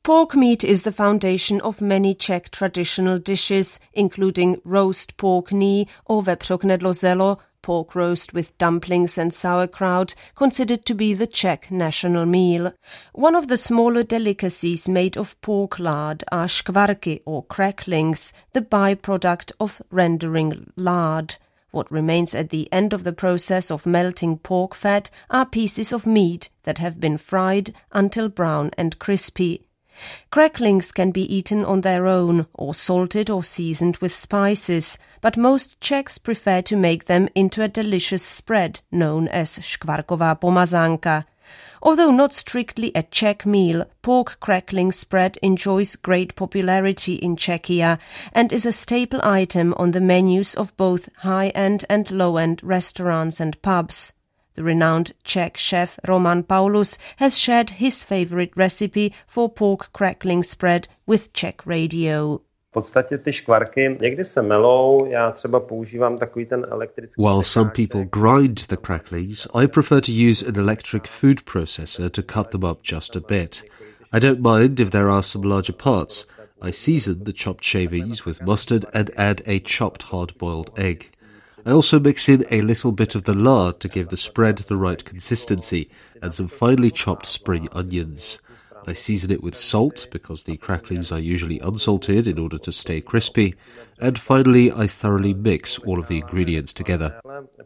Pork meat is the foundation of many Czech traditional dishes, including roast pork knee or vepřoknedlo zelo, pork roast with dumplings and sauerkraut, considered to be the Czech national meal. One of the smaller delicacies made of pork lard are škvarky or cracklings, the byproduct of rendering lard. What remains at the end of the process of melting pork fat are pieces of meat that have been fried until brown and crispy. Cracklings can be eaten on their own or salted or seasoned with spices, but most Czechs prefer to make them into a delicious spread known as škvarková pomazánka. Although not strictly a Czech meal, pork crackling spread enjoys great popularity in Czechia and is a staple item on the menus of both high-end and low-end restaurants and pubs. The renowned Czech chef Roman Paulus has shared his favorite recipe for pork crackling spread with Czech Radio. While some people grind the cracklings, I prefer to use an electric food processor to cut them up just a bit. I don't mind if there are some larger parts. I season the chopped shavings with mustard and add a chopped hard-boiled egg. I also mix in a little bit of the lard to give the spread the right consistency and some finely chopped spring onions. I season it with salt because the cracklings are usually unsalted in order to stay crispy. And finally, I thoroughly mix all of the ingredients together.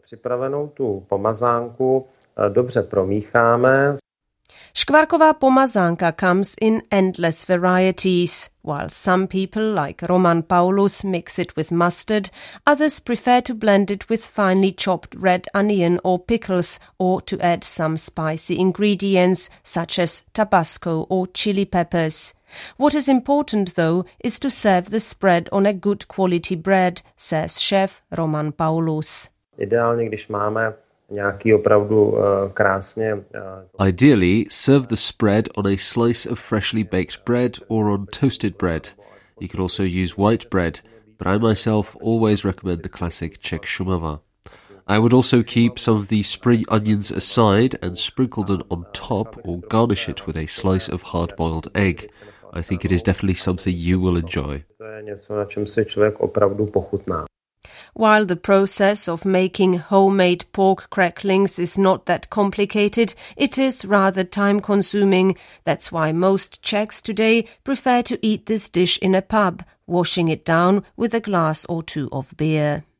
Škvarková pomazánka comes in endless varieties. While some people, like Roman Paulus, mix it with mustard, others prefer to blend it with finely chopped red onion or pickles, or to add some spicy ingredients such as Tabasco or chili peppers. What is important, though, is to serve the spread on a good quality bread, says chef Roman Paulus. Ideally, serve the spread on a slice of freshly baked bread or on toasted bread. You can also use white bread, but I myself always recommend the classic Czech shumava. I would also keep some of the spring onions aside and sprinkle them on top or garnish it with a slice of hard-boiled egg. I think it is definitely something you will enjoy. While the process of making homemade pork cracklings is not that complicated, it is rather time-consuming. That's why most Czechs today prefer to eat this dish in a pub, washing it down with a glass or two of beer.